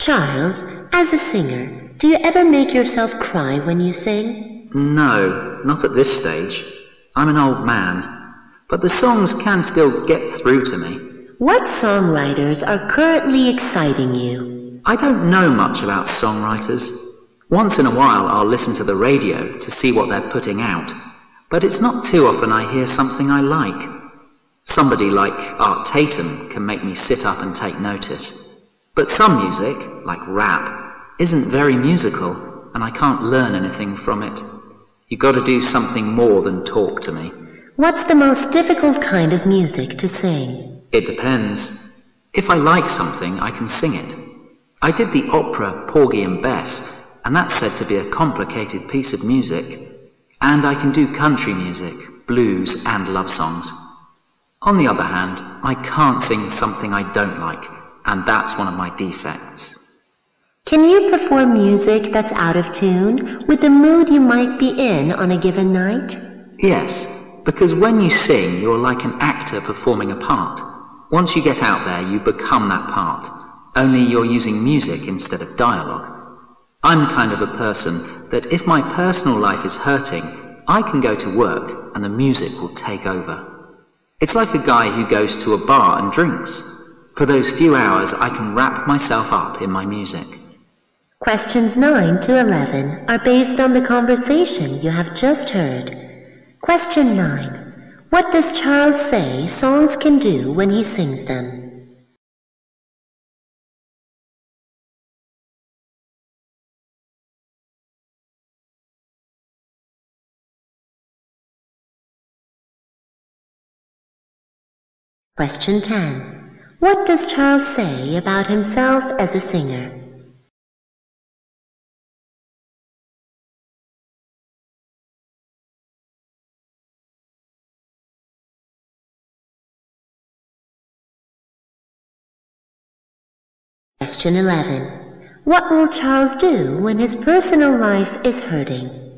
Charles, as a singer, do you ever make yourself cry when you sing? No, not at this stage. I'm an old man, but the songs can still get through to me. What songwriters are currently exciting you? I don't know much about songwriters. Once in a while I'll listen to the radio to see what they're putting out, but it's not too often I hear something I like. Somebody like Art Tatum can make me sit up and take notice. But some music, like rap, isn't very musical, and I can't learn anything from it. You've got to do something more than talk to me. What's the most difficult kind of music to sing? It depends. If I like something, I can sing it. I did the opera Porgy and Bess, and that's said to be a complicated piece of music. And I can do country music, blues, and love songs. On the other hand, I can't sing something I don't like, and that's one of my defects. Can you perform music that's out of tune with the mood you might be in on a given night? Yes, because when you sing, you're like an actor performing a part. Once you get out there, you become that part, only you're using music instead of dialogue. I'm the kind of a person that if my personal life is hurting, I can go to work and the music will take over. It's like a guy who goes to a bar and drinks. For those few hours, I can wrap myself up in my music. Questions 9 to 11 are based on the conversation you have just heard. Question 9. What does Charles say songs can do when he sings them? Question 10. What does Charles say about himself as a singer? Question 11. What will Charles do when his personal life is hurting?